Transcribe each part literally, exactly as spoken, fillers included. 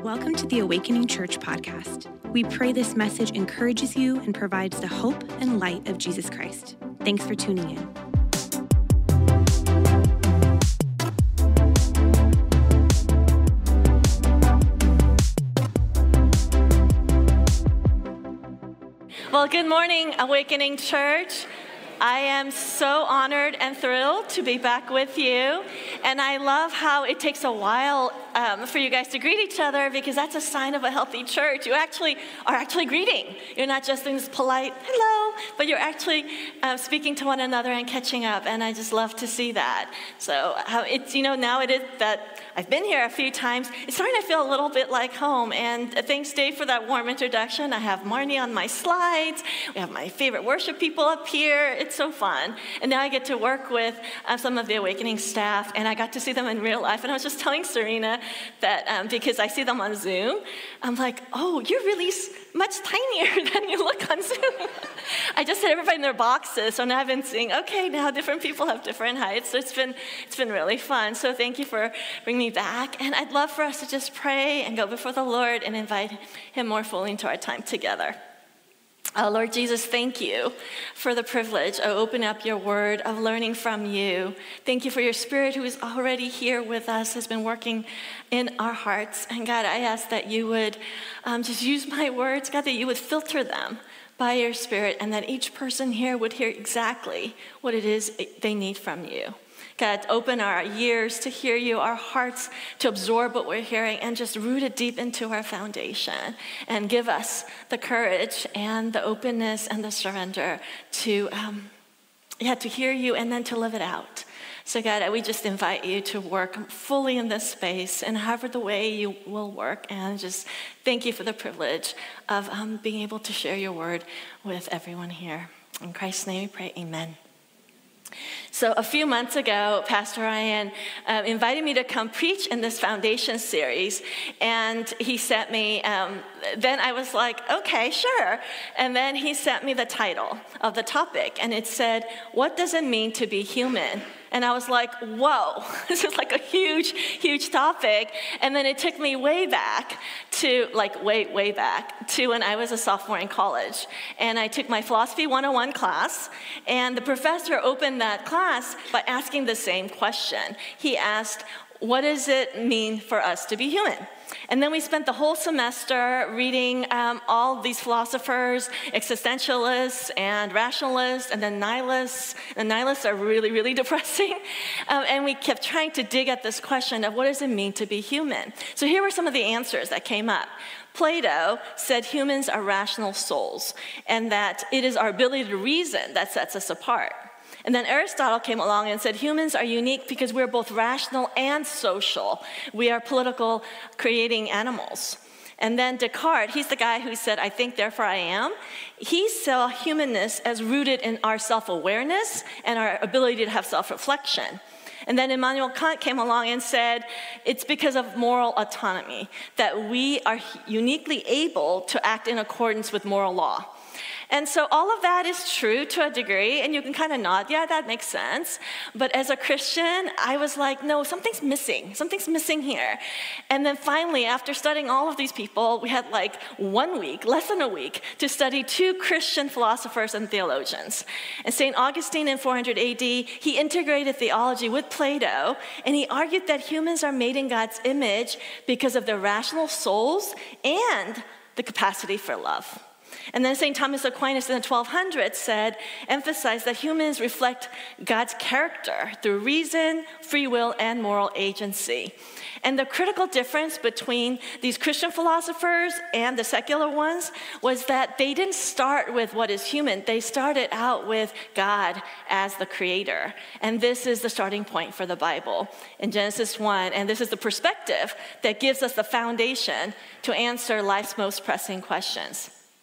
Welcome to the Awakening Church podcast. We pray this message encourages you and provides the hope and light of Jesus Christ. Thanks for tuning in. Well, good morning, Awakening Church. I am so honored and thrilled to be back with you. And I love how it takes a while um, for you guys to greet each other, because that's a sign of a healthy church. You actually are actually greeting. You're not just doing this polite hello, but you're actually uh, speaking to one another and catching up. And I just love to see that. So how it's, you know, now it is that I've been here a few times. It's starting to feel a little bit like home. And thanks, Dave, for that warm introduction. I have Marnie on my slides. We have my favorite worship people up here. It's so fun. And now I get to work with uh, some of the Awakening staff, and I got to see them in real life. And I was just telling Serena that um, because I see them on Zoom, I'm like, oh, you're really much tinier than you look on Zoom. I just had everybody in their boxes, so now I've been seeing, okay, now different people have different heights. So it's been it's been really fun. So thank you for bringing me back. And I'd love for us to just pray and go before the Lord and invite him more fully into our time together. Oh, Lord Jesus, thank you for the privilege of opening up your word, of learning from you. Thank you for your Spirit who is already here with us, has been working in our hearts. And God, I ask that you would um, just use my words, God, that you would filter them by your Spirit, and that each person here would hear exactly what it is they need from you. God, open our ears to hear you, our hearts to absorb what we're hearing, and just root it deep into our foundation. And give us the courage and the openness and the surrender to, um, yeah, to hear you and then to live it out. So God, we just invite you to work fully in this space and however the way you will work. And just thank you for the privilege of um, being able to share your word with everyone here. In Christ's name we pray, amen. So a few months ago, Pastor Ryan uh, invited me to come preach in this foundation series, and he sent me, um, then I was like, okay, sure. And then he sent me the title of the topic, and it said, what does it mean to be human? And I was like, whoa, this is like a huge, huge topic. And then it took me way back to, like way, way back to when I was a sophomore in college. And I took my Philosophy one oh one class, and the professor opened that class by asking the same question. He asked, what does it mean for us to be human? And then we spent the whole semester reading um, all these philosophers, existentialists and rationalists, and then nihilists. And nihilists are really, really depressing. Um, and we kept trying to dig at this question of what does it mean to be human? So here were some of the answers that came up. Plato said humans are rational souls, and that it is our ability to reason that sets us apart. And then Aristotle came along and said humans are unique because we're both rational and social. We are political, creating animals. And then Descartes, he's the guy who said, I think, therefore I am. He saw humanness as rooted in our self-awareness and our ability to have self-reflection. And then Immanuel Kant came along and said, it's because of moral autonomy that we are uniquely able to act in accordance with moral law. And so all of that is true to a degree, and you can kind of nod, yeah, that makes sense. But as a Christian, I was like, no, something's missing. Something's missing here. And then finally, after studying all of these people, we had like one week, less than a week, to study two Christian philosophers and theologians. And Saint Augustine in four hundred A D, he integrated theology with Plato, and he argued that humans are made in God's image because of their rational souls and the capacity for love. And then Saint Thomas Aquinas in the twelve hundreds said, emphasized that humans reflect God's character through reason, free will, and moral agency. And the critical difference between these Christian philosophers and the secular ones was that they didn't start with what is human. They started out with God as the creator. And this is the starting point for the Bible in Genesis one. And this is the perspective that gives us the foundation to answer life's most pressing questions.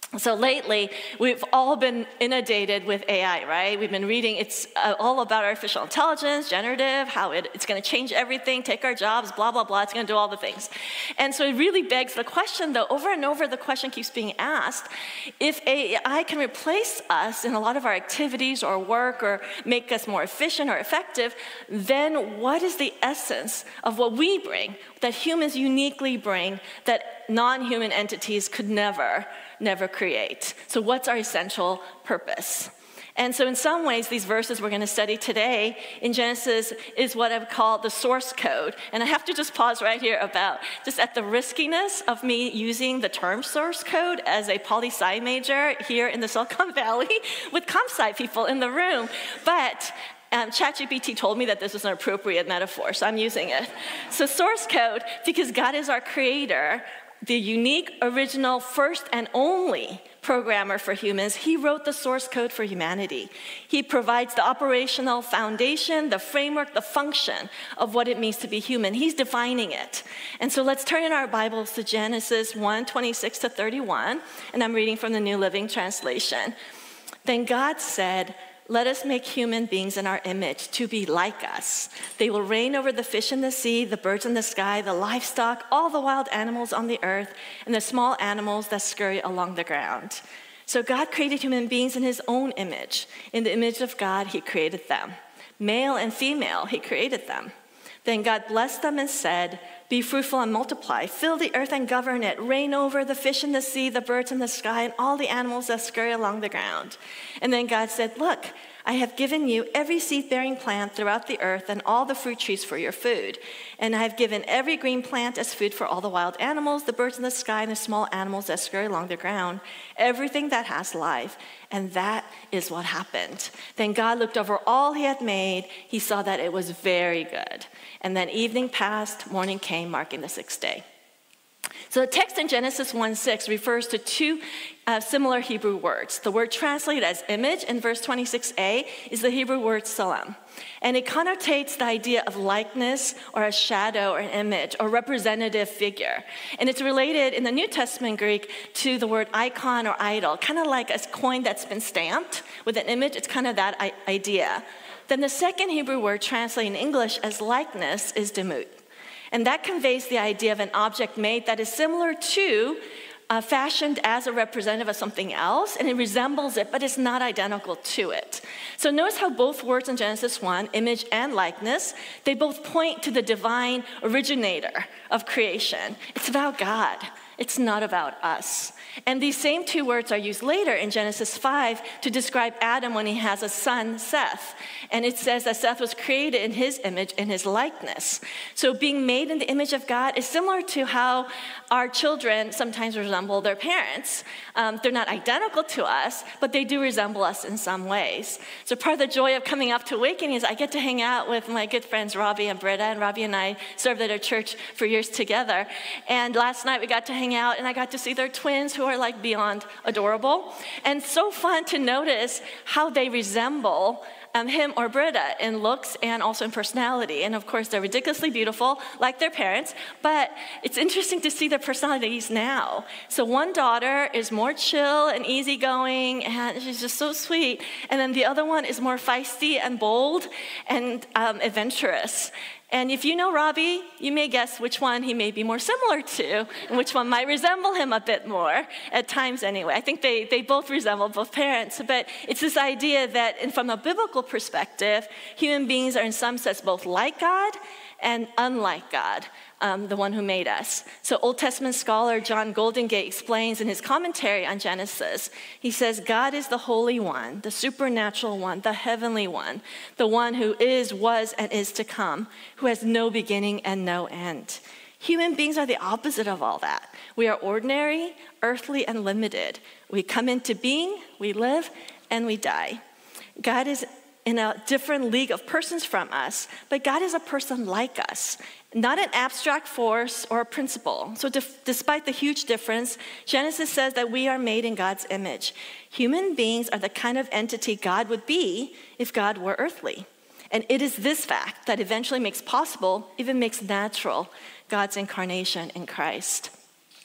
So lately, we've all been inundated with A I, right? We've been reading, it's uh, all about artificial intelligence, generative, how it, it's gonna change everything, take our jobs, blah, blah, blah, it's gonna do all the things. And so it really begs the question, though, over and over the question keeps being asked, if A I can replace us in a lot of our activities or work or make us more efficient or effective, then what is the essence of what we bring, that humans uniquely bring, that non-human entities could never, never create? So what's our essential purpose? And so in some ways, these verses we're going to study today in Genesis is what I would call the source code. And I have to just pause right here about just at the riskiness of me using the term source code as a poli-sci major here in the Silicon Valley with comp-sci people in the room. But Um, ChatGPT told me that this was an appropriate metaphor, so I'm using it. So source code, because God is our creator, the unique, original, first and only programmer for humans, he wrote the source code for humanity. He provides the operational foundation, the framework, the function of what it means to be human. He's defining it. And so let's turn in our Bibles to Genesis one, twenty-six to thirty-one, and I'm reading from the New Living Translation. Then God said, "Let us make human beings in our image to be like us. They will reign over the fish in the sea, the birds in the sky, the livestock, all the wild animals on the earth, and the small animals that scurry along the ground." So God created human beings in his own image. In the image of God, he created them. Male and female, he created them. Then God blessed them and said, "Be fruitful and multiply, fill the earth and govern it, reign over the fish in the sea, the birds in the sky, and all the animals that scurry along the ground." And then God said, "Look, I have given you every seed-bearing plant throughout the earth and all the fruit trees for your food. And I have given every green plant as food for all the wild animals, the birds in the sky, and the small animals that scurry along the ground, everything that has life." And that is what happened. Then God looked over all he had made. He saw that it was very good. And then evening passed, morning came, marking the sixth day. So the text in Genesis one six refers to two uh, similar Hebrew words. The word translated as image in verse twenty-six a is the Hebrew word tselem. And it connotates the idea of likeness or a shadow or an image or representative figure. And it's related in the New Testament Greek to the word icon or idol, kind of like a coin that's been stamped with an image. It's kind of that I- idea. Then the second Hebrew word translated in English as likeness is demut. And that conveys the idea of an object made that is similar to, uh, fashioned as a representative of something else, and it resembles it, but it's not identical to it. So notice how both words in Genesis one, image and likeness, they both point to the divine originator of creation. It's about God. It's not about us. And these same two words are used later in Genesis five to describe Adam when he has a son, Seth. And it says that Seth was created in his image, in his likeness. So being made in the image of God is similar to how our children sometimes resemble their parents. Um, they're not identical to us, but they do resemble us in some ways. So part of the joy of coming up to Awakening is I get to hang out with my good friends Robbie and Britta, and Robbie and I served at our church for years together. And last night we got to hang out, and I got to see their twins who are like beyond adorable. And so fun to notice how they resemble Um, him or Britta in looks and also in personality. And of course, they're ridiculously beautiful, like their parents, but it's interesting to see their personalities now. So one daughter is more chill and easygoing, and she's just so sweet. And then the other one is more feisty and bold and um, adventurous. And if you know Robbie, you may guess which one he may be more similar to and which one might resemble him a bit more, at times anyway. I think they, they both resemble both parents, but it's this idea that and from a biblical perspective, human beings are in some sense both like God and unlike God, um, the one who made us. So Old Testament scholar John Goldingate explains in his commentary on Genesis, he says, God is the Holy One, the supernatural one, the heavenly one, the one who is, was, and is to come, who has no beginning and no end. Human beings are the opposite of all that. We are ordinary, earthly, and limited. We come into being, we live, and we die. God is in a different league of persons from us, but God is a person like us, not an abstract force or a principle. So def- despite the huge difference, Genesis says that we are made in God's image. Human beings are the kind of entity God would be if God were earthly. And it is this fact that eventually makes possible, even makes natural, God's incarnation in Christ.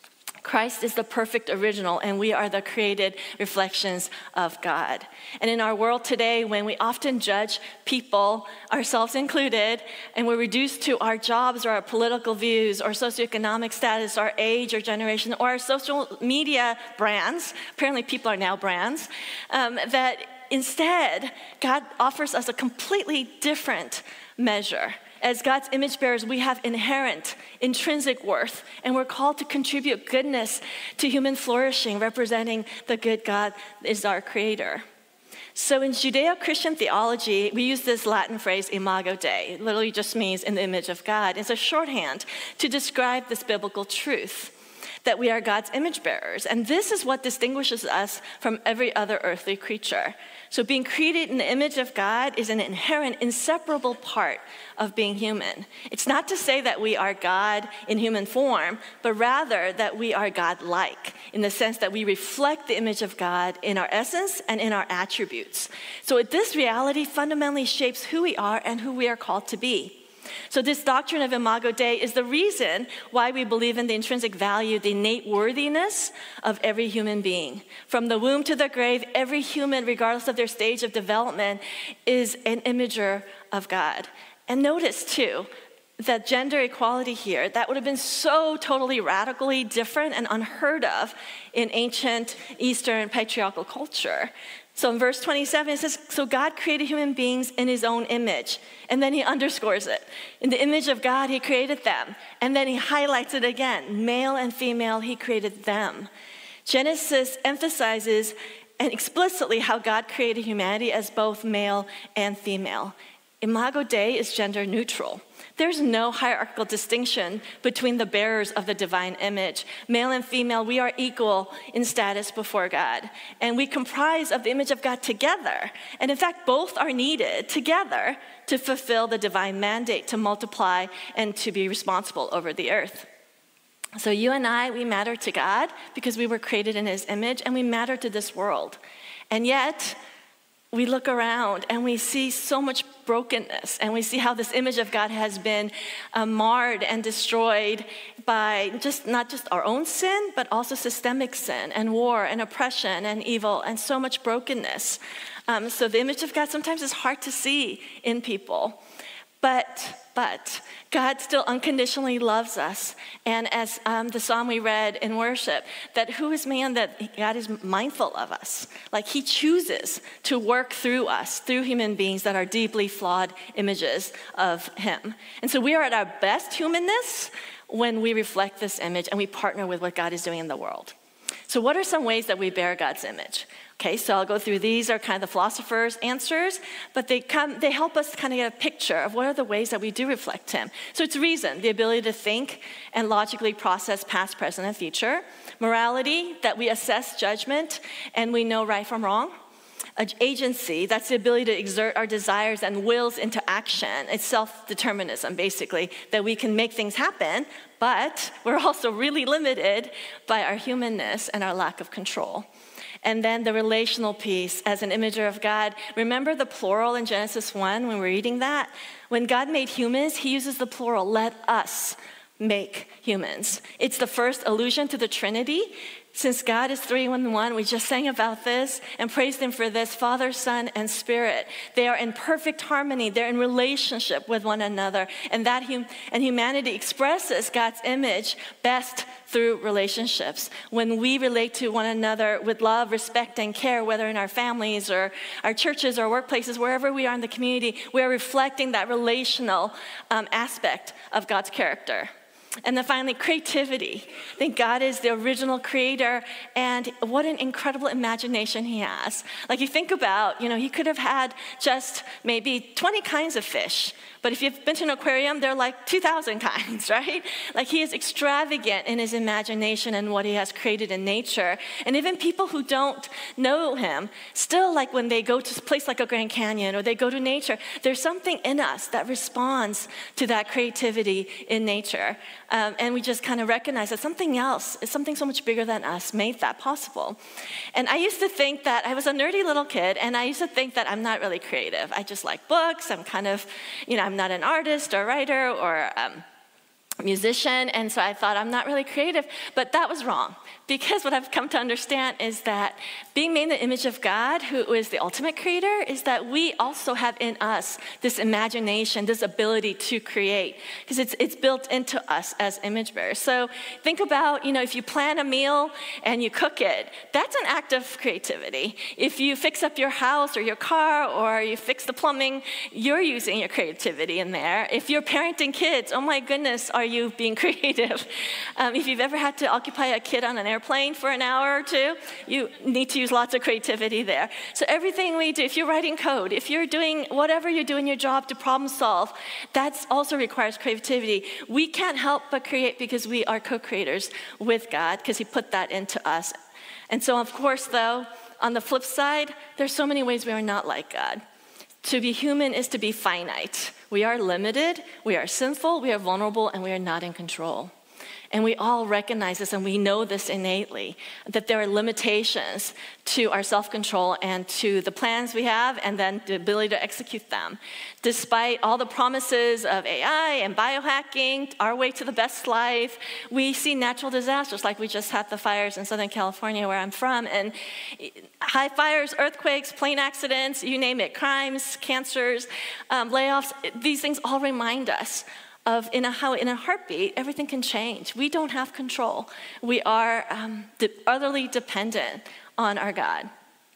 Christ is the perfect original, and we are the created reflections of God. And in our world today, when we often judge people, ourselves included, and we're reduced to our jobs or our political views or socioeconomic status, our age or generation, or our social media brands, apparently people are now brands, um, that instead, God offers us a completely different measure. As God's image bearers, we have inherent, intrinsic worth, and we're called to contribute goodness to human flourishing, representing the good God is our creator. So in Judeo-Christian theology, we use this Latin phrase, imago Dei. It literally just means in the image of God. It's a shorthand to describe this biblical truth, that we are God's image bearers. And this is what distinguishes us from every other earthly creature. So being created in the image of God is an inherent, inseparable part of being human. It's not to say that we are God in human form, but rather that we are God-like, in the sense that we reflect the image of God in our essence and in our attributes. So this reality fundamentally shapes who we are and who we are called to be. So this doctrine of imago Dei is the reason why we believe in the intrinsic value, the innate worthiness of every human being. From the womb to the grave, every human, regardless of their stage of development, is an imager of God. And notice too, that gender equality here, that would have been so totally radically different and unheard of in ancient Eastern patriarchal culture. So in verse twenty-seven, it says, so God created human beings in his own image. And then he underscores it. In the image of God, he created them. And then he highlights it again. Male and female, he created them. Genesis emphasizes and explicitly how God created humanity as both male and female. Imago Dei is gender neutral. There's no hierarchical distinction between the bearers of the divine image. Male and female, we are equal in status before God. And we comprise of the image of God together. And in fact, both are needed together to fulfill the divine mandate to multiply and to be responsible over the earth. So you and I, we matter to God because we were created in his image, and we matter to this world. And yet, we look around and we see so much brokenness, and we see how this image of God has been uh, marred and destroyed by just not just our own sin, but also systemic sin and war and oppression and evil and so much brokenness. Um, so the image of God sometimes is hard to see in people. But, but God still unconditionally loves us. And as um, the psalm we read in worship, that who is man that God is mindful of us? Like he chooses to work through us, through human beings that are deeply flawed images of him. And so we are at our best humanness when we reflect this image and we partner with what God is doing in the world. So what are some ways that we bear God's image? Okay, so I'll go through these are kind of the philosophers' answers, but they come, they help us kind of get a picture of what are the ways that we do reflect him. So it's reason, the ability to think and logically process past, present, and future. Morality, that we assess judgment and we know right from wrong. Agency, that's the ability to exert our desires and wills into action. It's self-determinism, basically, that we can make things happen, but we're also really limited by our humanness and our lack of control. And then the relational piece as an imager of God. Remember the plural in Genesis one when we're reading that? When God made humans, he uses the plural, let us make humans. It's the first allusion to the Trinity. Since God is three in one, we just sang about this and praised him for this, Father, Son, and Spirit. They are in perfect harmony. They're in relationship with one another. And that hum- and humanity expresses God's image best through relationships. When we relate to one another with love, respect, and care, whether in our families or our churches or workplaces, wherever we are in the community, we are reflecting that relational um, aspect of God's character. And then finally, creativity. I think God is the original creator, and what an incredible imagination he has. Like you think about, you know, he could have had just maybe twenty kinds of fish, but if you've been to an aquarium, there are like two thousand kinds, right? Like he is extravagant in his imagination and what he has created in nature. And even people who don't know him, still like when they go to a place like a Grand Canyon or they go to nature, there's something in us that responds to that creativity in nature. Um, and we just kind of recognize that something else, something so much bigger than us made that possible. And I used to think that I was a nerdy little kid, and I used to think that I'm not really creative. I just like books. I'm kind of, you know, I'm not an artist or writer or um, musician, and so I thought I'm not really creative, but that was wrong. Because what I've come to understand is that being made in the image of God, who is the ultimate creator, is that we also have in us this imagination, this ability to create, because it's it's built into us as image bearers. So think about, you know, if you plan a meal and you cook it, that's an act of creativity. If you fix up your house or your car or you fix the plumbing, you're using your creativity in there. If you're parenting kids, oh my goodness, are you being creative? Um, if you've ever had to occupy a kid on an airplane for an hour or two, you need to use lots of creativity there. So everything we do, if you're writing code, if you're doing whatever you do in your job to problem solve, that also requires creativity. We can't help but create because we are co-creators with God, because he put that into us. And so of course though, on the flip side, there's so many ways we are not like God. To be human is to be finite. We are limited, we are sinful, we are vulnerable, and we are not in control. And we all recognize this, and we know this innately, that there are limitations to our self-control and to the plans we have, and then the ability to execute them. Despite all the promises of A I and biohacking, our way to the best life, we see natural disasters, like we just had the fires in Southern California, where I'm from, and high fires, earthquakes, plane accidents, you name it, crimes, cancers, um, layoffs, these things all remind us of in a, how in a heartbeat, everything can change. We don't have control. We are um, de- utterly dependent on our God.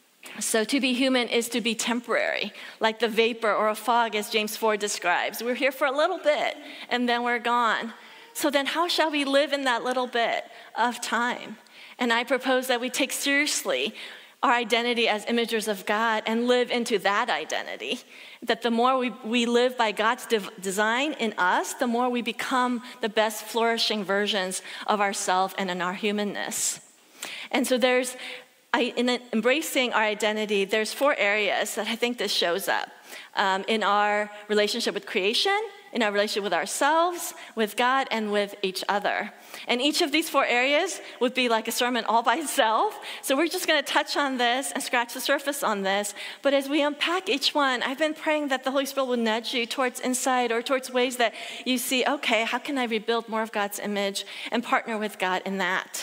So to be human is to be temporary, like the vapor or a fog, as James four describes. We're here for a little bit, and then we're gone. So then how shall we live in that little bit of time? And I propose that we take seriously our identity as imagers of God and live into that identity. That the more we, we live by God's div- design in us, the more we become the best flourishing versions of ourselves and in our humanness. And so there's, I, in embracing our identity, there's four areas that I think this shows up. Um, in our relationship with creation, in our relationship with ourselves, with God, and with each other. And each of these four areas would be like a sermon all by itself. So we're just going to touch on this and scratch the surface on this. But as we unpack each one, I've been praying that the Holy Spirit will nudge you towards insight or towards ways that you see, okay, how can I rebuild more of God's image and partner with God in that?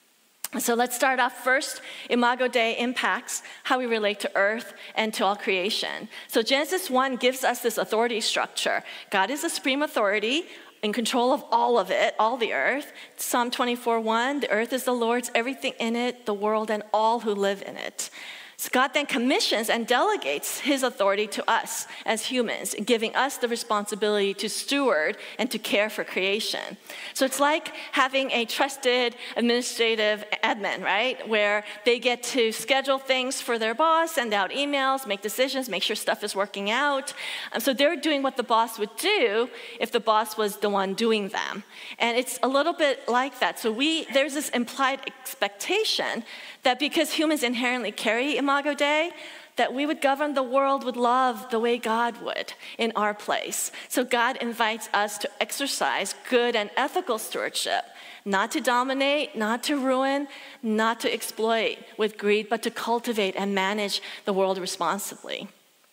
So let's start off first. Imago Dei impacts how we relate to earth and to all creation. So Genesis one gives us this authority structure. God is the supreme authority in control of all of it, all the earth. Psalm twenty-four one, the earth is the Lord's, everything in it, the world, and all who live in it. So God then commissions and delegates his authority to us as humans, giving us the responsibility to steward and to care for creation. So it's like having a trusted administrative admin, right? Where they get to schedule things for their boss, send out emails, make decisions, make sure stuff is working out. Um, so they're doing what the boss would do if the boss was the one doing them. And it's a little bit like that. So we there's this implied expectation that because humans inherently carry Imago Dei, that we would govern the world with love the way God would in our place. So God invites us to exercise good and ethical stewardship, not to dominate, not to ruin, not to exploit with greed, but to cultivate and manage the world responsibly.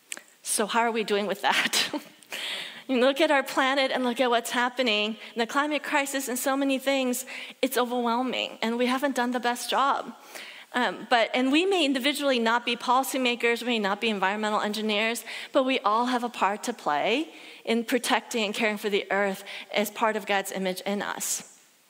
So how are we doing with that? You look at our planet and look at what's happening, the climate crisis and so many things, it's overwhelming, and we haven't done the best job. Um, but and we may individually not be policymakers, we may not be environmental engineers, but we all have a part to play in protecting and caring for the earth as part of God's image in us.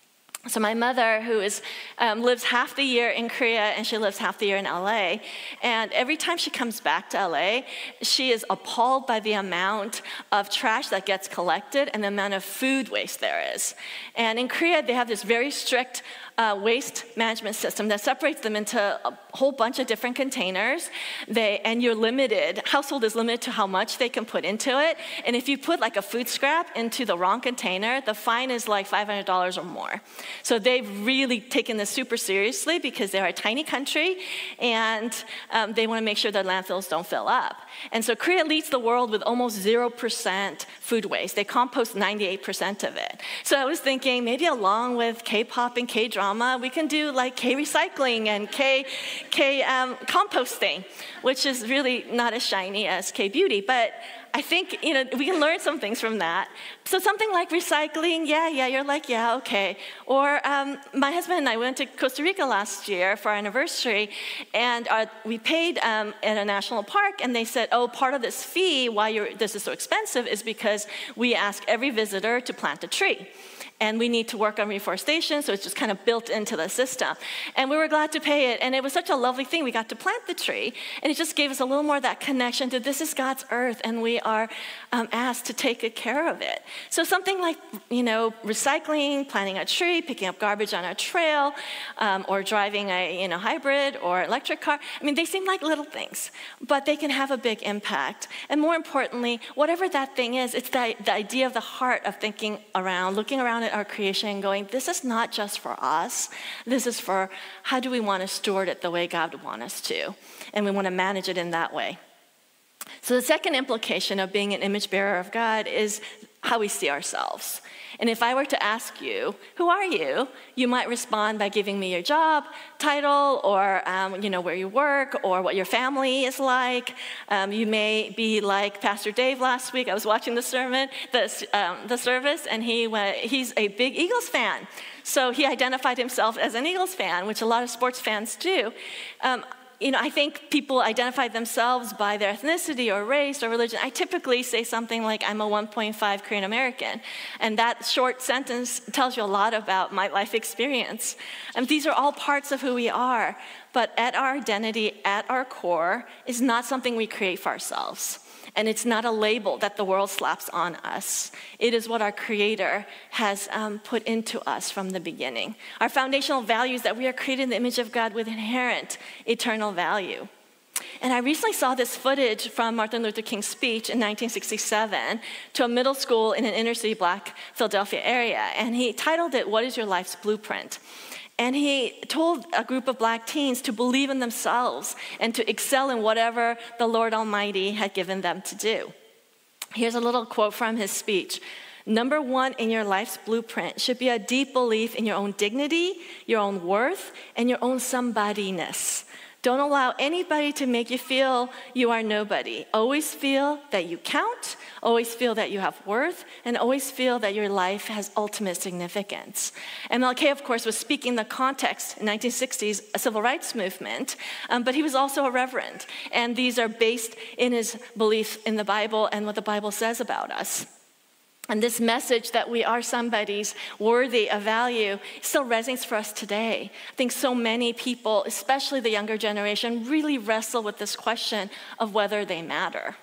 So my mother, who is um, lives half the year in Korea and she lives half the year in L A, and every time she comes back to L A, she is appalled by the amount of trash that gets collected and the amount of food waste there is. And in Korea, they have this very strict Uh, waste management system that separates them into a whole bunch of different containers. They, and you're limited, household is limited to how much they can put into it. And if you put like a food scrap into the wrong container, the fine is like five hundred dollars or more. So they've really taken this super seriously because they're a tiny country and um, they want to make sure that landfills don't fill up. And so Korea leads the world with almost zero percent food waste. They compost ninety-eight percent of it. So I was thinking maybe along with K-pop and K-drama, drama, we can do like K recycling and K, K um, composting, which is really not as shiny as K beauty. But I think, you know, we can learn some things from that. So something like recycling, yeah, yeah, you're like, yeah, okay. Or um, my husband and I went to Costa Rica last year for our anniversary, and our, we paid um, at a national park, and they said, oh, part of this fee, why you're, this is so expensive, is because we ask every visitor to plant a tree. And we need to work on reforestation, so it's just kind of built into the system. And we were glad to pay it, and it was such a lovely thing. We got to plant the tree, and it just gave us a little more of that connection to this is God's earth, and we are um, asked to take good care of it. So something like, you know, recycling, planting a tree, picking up garbage on a trail, um, or driving a, you know, hybrid or electric car. I mean, they seem like little things, but they can have a big impact. And more importantly, whatever that thing is, it's the, the idea of the heart of thinking around, looking around at our creation and going, this is not just for us. This is for how do we want to steward it the way God would want us to. And we want to manage it in that way. So the second implication of being an image bearer of God is how we see ourselves. And if I were to ask you, who are you? You might respond by giving me your job title, or um, you know, where you work, or what your family is like. Um, you may be like Pastor Dave last week. I was watching the sermon, the, um, the service, and he went, he's a big Eagles fan. So he identified himself as an Eagles fan, which a lot of sports fans do. Um, You know, I think people identify themselves by their ethnicity or race or religion. I typically say something like, I'm a one point five Korean American. And that short sentence tells you a lot about my life experience. And these are all parts of who we are. But at our identity, at our core, is not something we create for ourselves. And it's not a label that the world slaps on us. It is what our Creator has um, put into us from the beginning. Our foundational value is that we are created in the image of God with inherent eternal value. And I recently saw this footage from Martin Luther King's speech in nineteen sixty-seven to a middle school in an inner city Black Philadelphia area. And he titled it, "What is Your Life's Blueprint?" And he told a group of Black teens to believe in themselves and to excel in whatever the Lord Almighty had given them to do. Here's a little quote from his speech. Number one in your life's blueprint should be a deep belief in your own dignity, your own worth, and your own somebodyness. Don't allow anybody to make you feel you are nobody. Always feel that you count, always feel that you have worth, and always feel that your life has ultimate significance. M L K, of course, was speaking the context in nineteen sixties, a civil rights movement, um, but he was also a reverend. And these are based in his belief in the Bible and what the Bible says about us. And this message that we are somebody's worthy of value still resonates for us today. I think so many people, especially the younger generation, really wrestle with this question of whether they matter.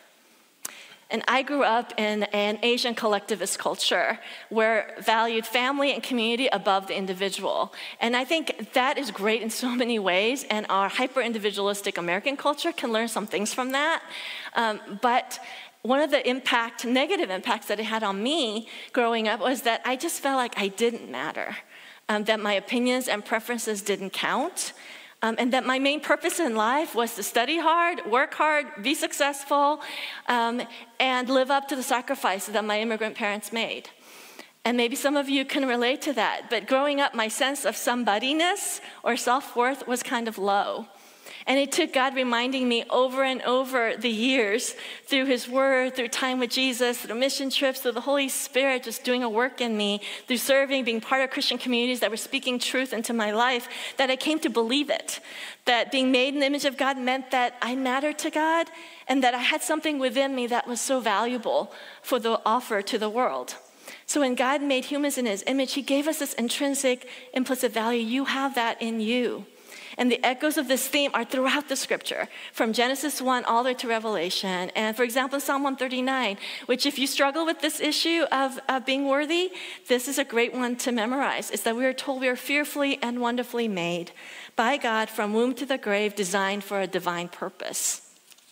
And I grew up in an Asian collectivist culture where valued family and community above the individual. And I think that is great in so many ways, and our hyper-individualistic American culture can learn some things from that. Um, but one of the impact, negative impacts that it had on me growing up was that I just felt like I didn't matter, um, that my opinions and preferences didn't count, um, and that my main purpose in life was to study hard, work hard, be successful, um, and live up to the sacrifices that my immigrant parents made. And maybe some of you can relate to that, but growing up, my sense of somebodyness or self-worth was kind of low. And it took God reminding me over and over the years through his word, through time with Jesus, through mission trips, through the Holy Spirit just doing a work in me, through serving, being part of Christian communities that were speaking truth into my life, that I came to believe it. That being made in the image of God meant that I mattered to God and that I had something within me that was so valuable for the offer to the world. So when God made humans in his image, he gave us this intrinsic, implicit value. You have that in you. And the echoes of this theme are throughout the scripture, from Genesis one all the way to Revelation. And for example, Psalm one thirty-nine, which if you struggle with this issue of, of being worthy, this is a great one to memorize. It's that we are told we are fearfully and wonderfully made by God from womb to the grave, designed for a divine purpose.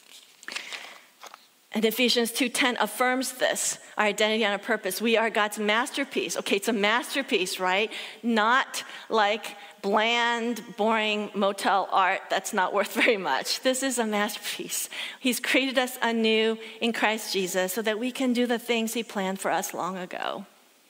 And Ephesians two ten affirms this, our identity and our purpose. We are God's masterpiece. Okay, it's a masterpiece, right? Not like bland, boring motel art that's not worth very much. This is a masterpiece. He's created us anew in Christ Jesus so that we can do the things he planned for us long ago.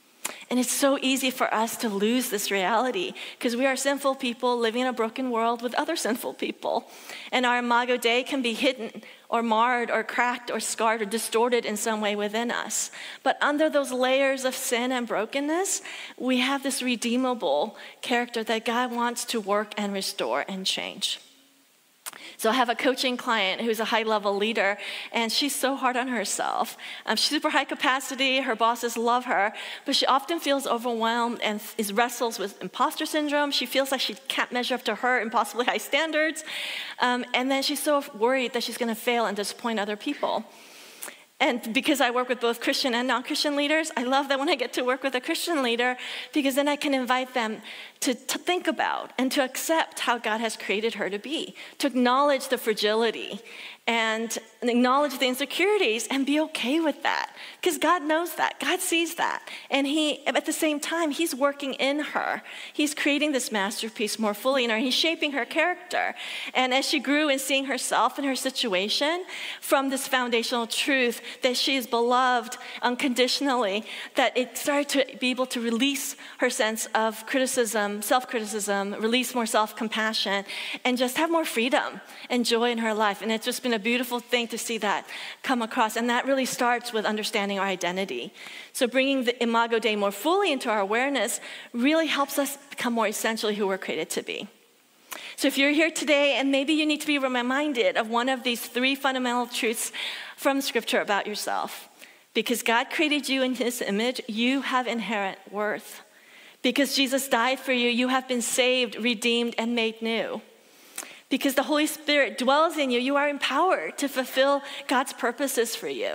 And it's so easy for us to lose this reality because we are sinful people living in a broken world with other sinful people. And our Imago Dei can be hidden or marred or cracked or scarred or distorted in some way within us. But under those layers of sin and brokenness, we have this redeemable character that God wants to work and restore and change. So I have a coaching client who's a high-level leader, and she's so hard on herself. Um, she's super high capacity, her bosses love her, but she often feels overwhelmed and is wrestles with imposter syndrome. She feels like she can't measure up to her impossibly high standards. Um, and then she's so worried that she's gonna fail and disappoint other people. And because I work with both Christian and non-Christian leaders, I love that when I get to work with a Christian leader, because then I can invite them to, to think about and to accept how God has created her to be, to acknowledge the fragility and acknowledge the insecurities and be okay with that. Because God knows that, God sees that. And he, at the same time, he's working in her. He's creating this masterpiece more fully in her. He's shaping her character. And as she grew in seeing herself and her situation from this foundational truth that she is beloved unconditionally, that it started to be able to release her sense of criticism, self-criticism, release more self-compassion, and just have more freedom and joy in her life. And it's just been a beautiful thing to see that come across. And that really starts with understanding our identity. So bringing the Imago Dei more fully into our awareness really helps us become more essentially who we're created to be. So if you're here today and maybe you need to be reminded of one of these three fundamental truths from Scripture about yourself. Because God created you in his image, you have inherent worth. Because Jesus died for you, you have been saved, redeemed, and made new. Because the Holy Spirit dwells in you, you are empowered to fulfill God's purposes for you.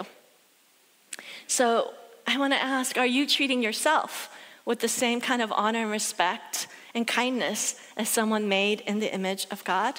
So I want to ask, are you treating yourself with the same kind of honor and respect and kindness as someone made in the image of God?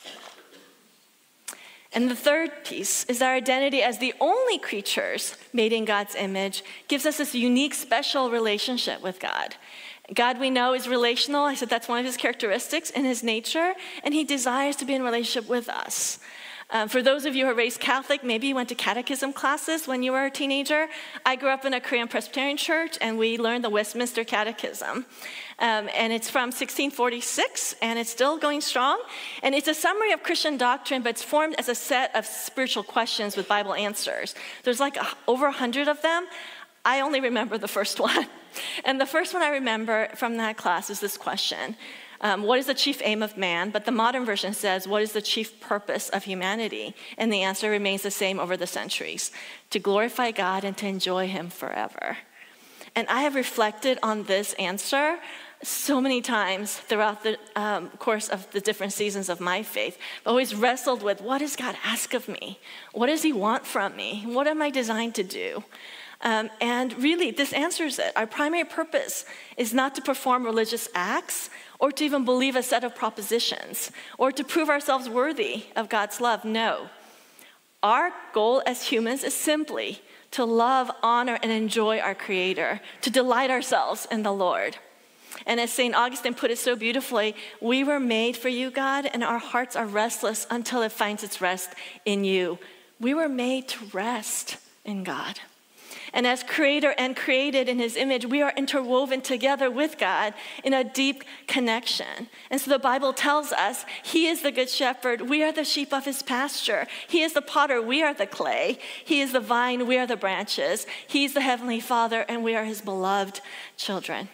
And the third piece is our identity as the only creatures made in God's image gives us this unique, special relationship with God. God, we know, is relational. I said that's one of his characteristics in his nature, and he desires to be in relationship with us. Um, for those of you who are raised Catholic, maybe you went to catechism classes when you were a teenager. I grew up in a Korean Presbyterian church, and we learned the Westminster Catechism. Um, and it's from sixteen forty-six, and it's still going strong. And it's a summary of Christian doctrine, but it's formed as a set of spiritual questions with Bible answers. There's like a, over a hundred of them. I only remember the first one. And the first one I remember from that class is this question. Um, what is the chief aim of man? But the modern version says, what is the chief purpose of humanity? And the answer remains the same over the centuries: to glorify God and to enjoy him forever. And I have reflected on this answer so many times throughout the um, course of the different seasons of my faith. I've always wrestled with, what does God ask of me? What does he want from me? What am I designed to do? Um, and really, this answers it. Our primary purpose is not to perform religious acts or to even believe a set of propositions or to prove ourselves worthy of God's love. No. Our goal as humans is simply to love, honor, and enjoy our Creator, to delight ourselves in the Lord. And as Saint Augustine put it so beautifully, we were made for you, God, and our hearts are restless until it finds its rest in you. We were made to rest in God. And as creator and created in his image, we are interwoven together with God in a deep connection. And so the Bible tells us he is the good shepherd. We are the sheep of his pasture. He is the potter. We are the clay. He is the vine. We are the branches. He's the heavenly Father, and we are his beloved children.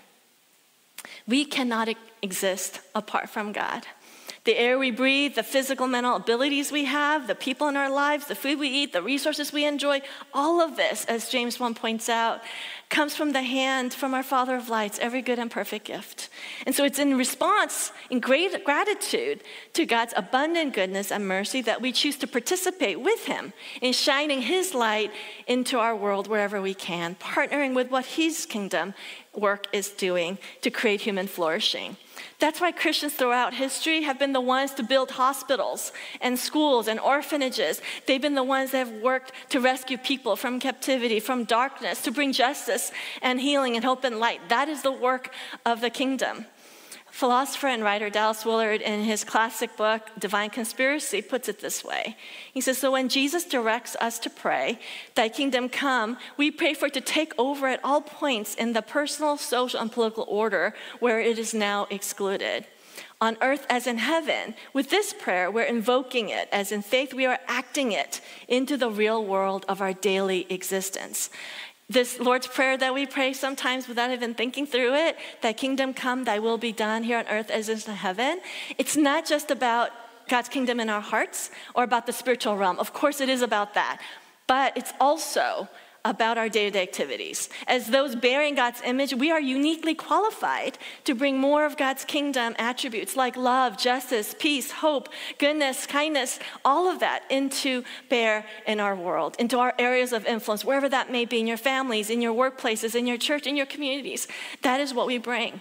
We cannot exist apart from God. The air we breathe, the physical, mental abilities we have, the people in our lives, the food we eat, the resources we enjoy, all of this, as James one points out, comes from the hand from our Father of lights, every good and perfect gift. And so it's in response, in great gratitude to God's abundant goodness and mercy that we choose to participate with him in shining his light into our world wherever we can, partnering with what his kingdom work is doing to create human flourishing. That's why Christians throughout history have been the ones to build hospitals and schools and orphanages. They've been the ones that have worked to rescue people from captivity, from darkness, to bring justice and healing and hope and light. That is the work of the kingdom. Philosopher and writer Dallas Willard, in his classic book, Divine Conspiracy, puts it this way. He says, so when Jesus directs us to pray, thy kingdom come, we pray for it to take over at all points in the personal, social, and political order where it is now excluded. On earth as in heaven, with this prayer, we're invoking it. As in faith, we are acting it into the real world of our daily existence. This Lord's Prayer that we pray sometimes without even thinking through it, thy kingdom come, thy will be done here on earth as is in heaven. It's not just about God's kingdom in our hearts or about the spiritual realm. Of course it is about that, but it's also about our day-to-day activities. As those bearing God's image, we are uniquely qualified to bring more of God's kingdom attributes like love, justice, peace, hope, goodness, kindness, all of that into bear in our world, into our areas of influence, wherever that may be, in your families, in your workplaces, in your church, in your communities. That is what we bring.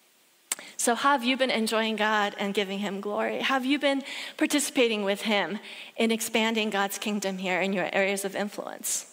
So have you been enjoying God and giving him glory? Have you been participating with him in expanding God's kingdom here in your areas of influence?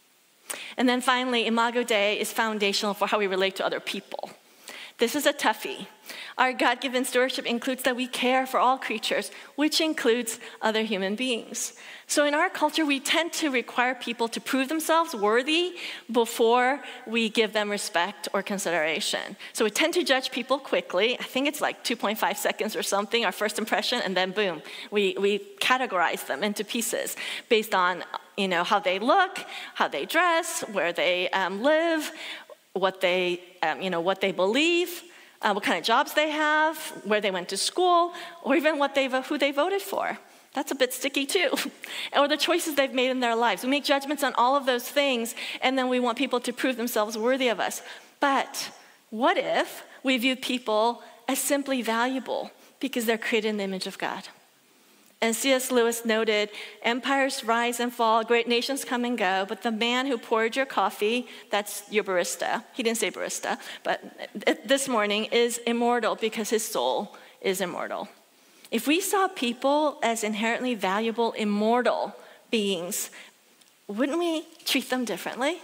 And then finally, Imago Dei is foundational for how we relate to other people. This is a toughie. Our God-given stewardship includes that we care for all creatures, which includes other human beings. So in our culture, we tend to require people to prove themselves worthy before we give them respect or consideration. So we tend to judge people quickly. I think it's like two point five seconds or something, our first impression, and then boom, we, we categorize them into pieces based on, you know, how they look, how they dress, where they um, live, what they, um, you know, what they believe, uh, what kind of jobs they have, where they went to school, or even what they who they voted for. That's a bit sticky too. Or the choices they've made in their lives. We make judgments on all of those things, and then we want people to prove themselves worthy of us. But what if we view people as simply valuable because they're created in the image of God? And C S Lewis noted, empires rise and fall, great nations come and go, but the man who poured your coffee, that's your barista. He didn't say barista, but this morning is immortal because his soul is immortal. If we saw people as inherently valuable, immortal beings, wouldn't we treat them differently?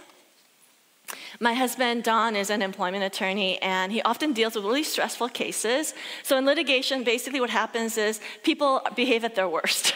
My husband, Don, is an employment attorney, and he often deals with really stressful cases. So in litigation, basically what happens is people behave at their worst.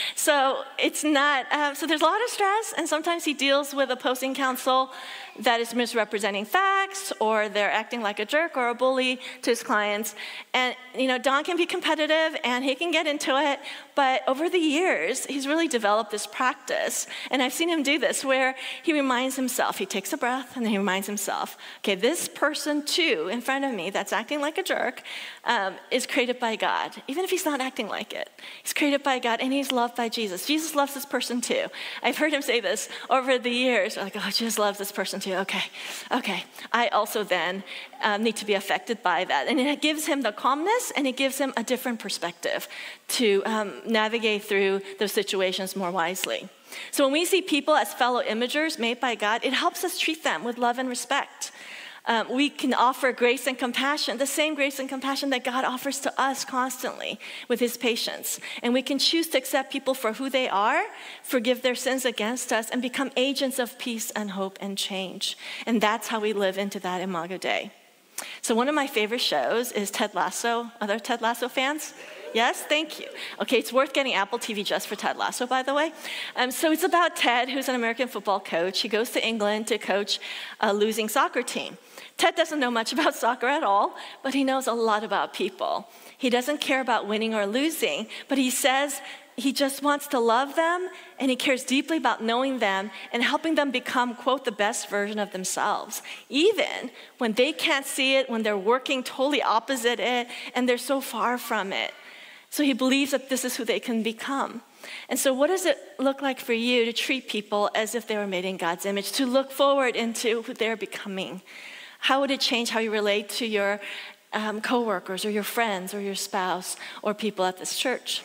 So it's not, uh, so there's a lot of stress, and sometimes he deals with opposing counsel that is misrepresenting facts, or they're acting like a jerk or a bully to his clients. And, you know, Don can be competitive, and he can get into it, but over the years, he's really developed this practice, and I've seen him do this, where he reminds himself, he takes a breath, and then he reminds himself, okay, this person too, in front of me, that's acting like a jerk, um, is created by God, even if he's not acting like it. He's created by God, and he's loved by Jesus. Jesus loves this person too. I've heard him say this over the years, like, oh, Jesus loves this person too. Okay, okay. I also then um, need to be affected by that. And it gives him the calmness, and it gives him a different perspective to um, navigate through those situations more wisely. So when we see people as fellow imagers made by God, it helps us treat them with love and respect. Um, we can offer grace and compassion, the same grace and compassion that God offers to us constantly with his patience. And we can choose to accept people for who they are, forgive their sins against us, and become agents of peace and hope and change. And that's how we live into that Imago Dei. So one of my favorite shows is Ted Lasso. Other Ted Lasso fans? Yes, thank you. Okay, it's worth getting Apple T V just for Ted Lasso, by the way. Um, so it's about Ted, who's an American football coach. He goes to England to coach a losing soccer team. Ted doesn't know much about soccer at all, but he knows a lot about people. He doesn't care about winning or losing, but he says he just wants to love them, and he cares deeply about knowing them and helping them become, quote, the best version of themselves, even when they can't see it, when they're working totally opposite it, and they're so far from it. So he believes that this is who they can become. And so what does it look like for you to treat people as if they were made in God's image, to look forward into who they're becoming? How would it change how you relate to your um, coworkers or your friends or your spouse or people at this church?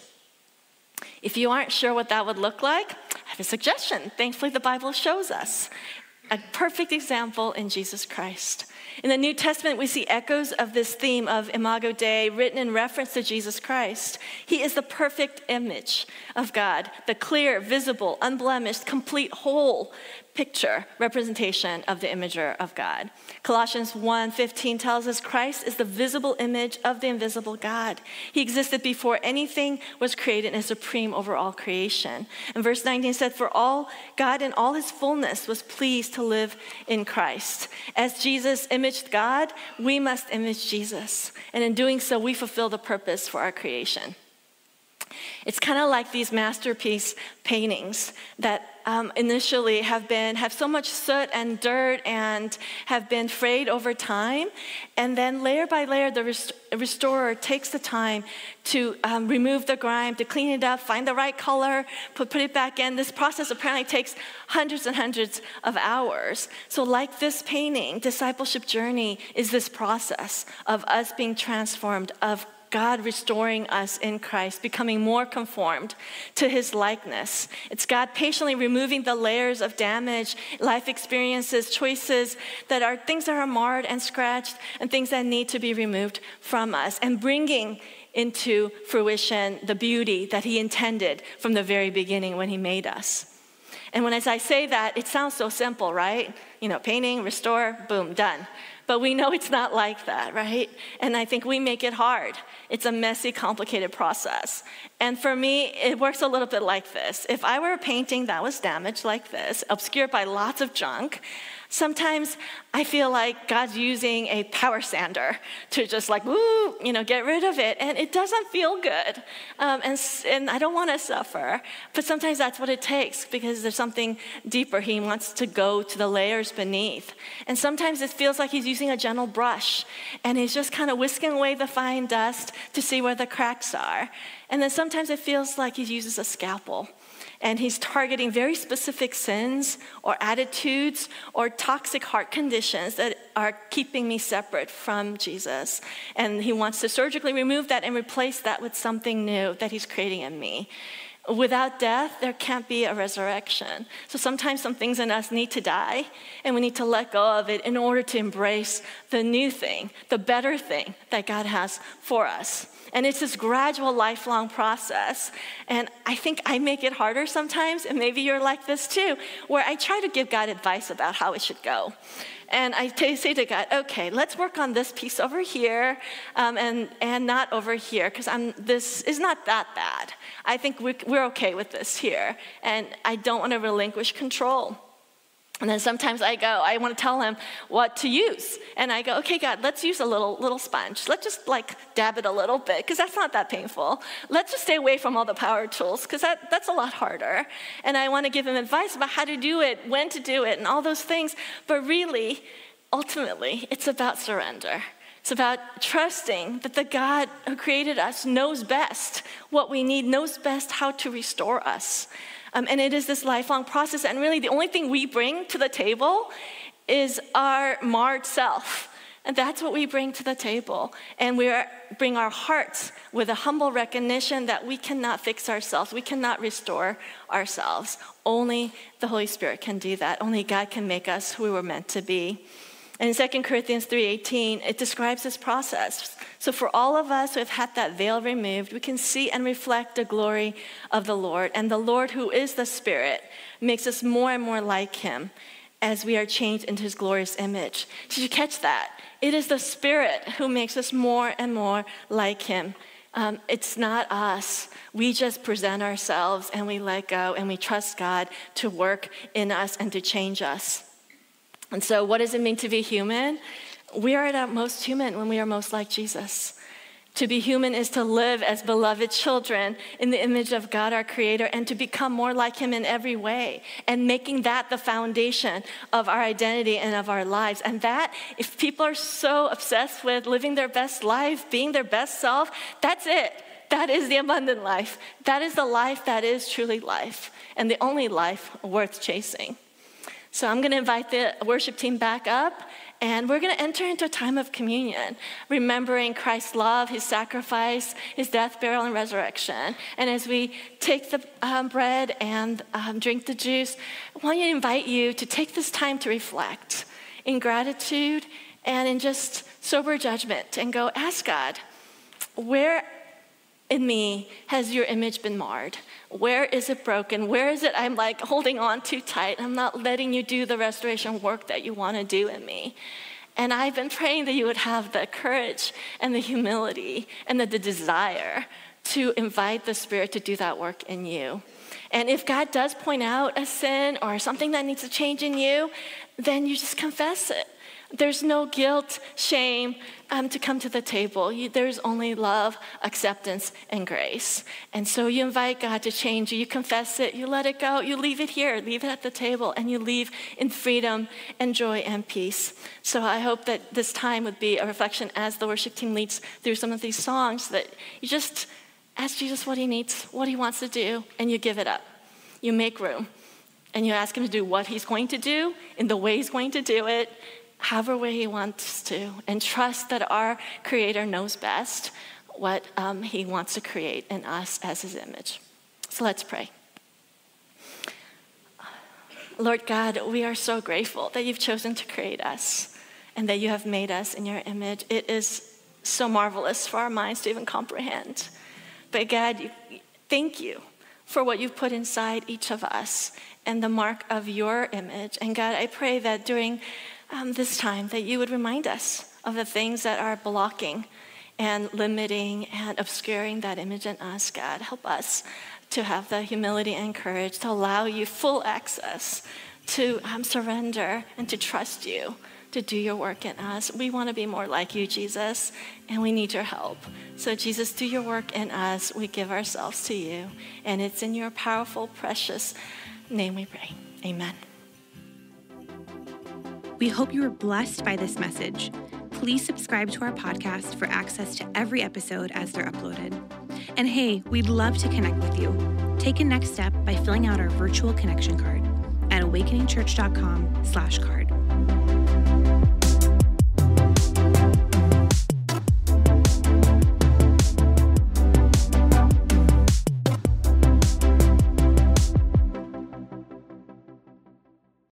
If you aren't sure what that would look like, I have a suggestion. Thankfully, the Bible shows us a perfect example in Jesus Christ. In the New Testament, we see echoes of this theme of Imago Dei written in reference to Jesus Christ. He is the perfect image of God, the clear, visible, unblemished, complete, whole picture, representation of the imager of God. Colossians one fifteen tells us Christ is the visible image of the invisible God. He existed before anything was created and is supreme over all creation. And verse nineteen said, for all God in all his fullness was pleased to live in Christ. As Jesus imaged God, we must image Jesus. And in doing so, we fulfill the purpose for our creation. It's kind of like these masterpiece paintings that um, initially have been have so much soot and dirt and have been frayed over time, and then layer by layer, the rest- restorer takes the time to um, remove the grime, to clean it up, find the right color, put put it back in. This process apparently takes hundreds and hundreds of hours. So, like this painting, discipleship journey is this process of us being transformed, of God restoring us in Christ, becoming more conformed to his likeness. It's God patiently removing the layers of damage, life experiences, choices that are things that are marred and scratched and things that need to be removed from us, and bringing into fruition the beauty that he intended from the very beginning when he made us. And when as I say that, it sounds so simple, right? You know, painting, restore, boom, done. But we know it's not like that, right? And I think we make it hard. It's a messy, complicated process. And for me, it works a little bit like this. If I were a painting that was damaged like this, obscured by lots of junk, sometimes I feel like God's using a power sander to just like, woo, you know, get rid of it. And it doesn't feel good. Um, and, and I don't want to suffer. But sometimes that's what it takes, because there's something deeper. He wants to go to the layers beneath. And sometimes it feels like he's using a gentle brush, and he's just kind of whisking away the fine dust to see where the cracks are. And then sometimes it feels like he uses a scalpel, and he's targeting very specific sins or attitudes or toxic heart conditions that are keeping me separate from Jesus. And he wants to surgically remove that and replace that with something new that he's creating in me. Without death, there can't be a resurrection. So sometimes some things in us need to die, and we need to let go of it in order to embrace the new thing, the better thing that God has for us. And it's this gradual, lifelong process. And I think I make it harder sometimes, and maybe you're like this too, where I try to give God advice about how it should go. And I t- say to God, okay, let's work on this piece over here um, and, and not over here, because I'm this is not that bad. I think we, we're okay with this here, and I don't want to relinquish control. And then sometimes I go, I want to tell him what to use. And I go, okay, God, let's use a little little sponge. Let's just like dab it a little bit, because that's not that painful. Let's just stay away from all the power tools, because that, that's a lot harder. And I want to give him advice about how to do it, when to do it, and all those things. But really, ultimately, it's about surrender. It's about trusting that the God who created us knows best what we need, knows best how to restore us. Um, and it is this lifelong process. And really, the only thing we bring to the table is our marred self. And that's what we bring to the table. And we are, bring our hearts with a humble recognition that we cannot fix ourselves. We cannot restore ourselves. Only the Holy Spirit can do that. Only God can make us who we were meant to be. And in Second Corinthians three eighteen, it describes this process. So for all of us who have had that veil removed, we can see and reflect the glory of the Lord. And the Lord, who is the Spirit, makes us more and more like him as we are changed into his glorious image. Did you catch that? It is the Spirit who makes us more and more like him. Um, it's not us. We just present ourselves and we let go and we trust God to work in us and to change us. And so what does it mean to be human? We are at our most human when we are most like Jesus. To be human is to live as beloved children in the image of God, our Creator, and to become more like him in every way, and making that the foundation of our identity and of our lives. And that, if people are so obsessed with living their best life, being their best self, that's it. That is the abundant life. That is the life that is truly life, and the only life worth chasing. So I'm going to invite the worship team back up, and we're going to enter into a time of communion, remembering Christ's love, his sacrifice, his death, burial, and resurrection. And as we take the um, bread and um, drink the juice, I want to invite you to take this time to reflect in gratitude and in just sober judgment, and go ask God, where in me has your image been marred? Where is it broken? Where is it I'm like holding on too tight? I'm not letting you do the restoration work that you want to do in me. And I've been praying that you would have the courage and the humility and the, the desire to invite the Spirit to do that work in you. And if God does point out a sin or something that needs to change in you, then you just confess it. There's no guilt, shame um, to come to the table. You, there's only love, acceptance, and grace. And so you invite God to change you. You confess it. You let it go. You leave it here. Leave it at the table. And you leave in freedom and joy and peace. So I hope that this time would be a reflection as the worship team leads through some of these songs, that you just ask Jesus what he needs, what he wants to do, and you give it up. You make room. And you ask him to do what he's going to do in the way he's going to do it, however way he wants to, and trust that our Creator knows best what um, he wants to create in us as his image. So let's pray. Lord God, we are so grateful that you've chosen to create us and that you have made us in your image. It is so marvelous for our minds to even comprehend. But God, you, thank you for what you've put inside each of us and the mark of your image. And God, I pray that during Um, this time that you would remind us of the things that are blocking and limiting and obscuring that image in us. God, help us to have the humility and courage to allow you full access, to um, surrender and to trust you to do your work in us. We want to be more like you, Jesus, and we need your help. So Jesus, do your work in us. We give ourselves to you, and it's in your powerful, precious name we pray. Amen. We hope you were blessed by this message. Please subscribe to our podcast for access to every episode as they're uploaded. And hey, we'd love to connect with you. Take a next step by filling out our virtual connection card at awakeningchurch.com slash card.